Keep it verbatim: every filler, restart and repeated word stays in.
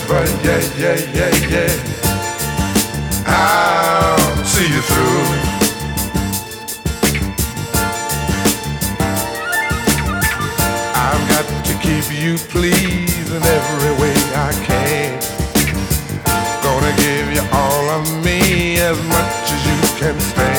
but yeah, yeah, yeah, yeah, I'll see you through. I've got to keep you pleased in every way I can. Gonna give you all of me, as much as you can stand.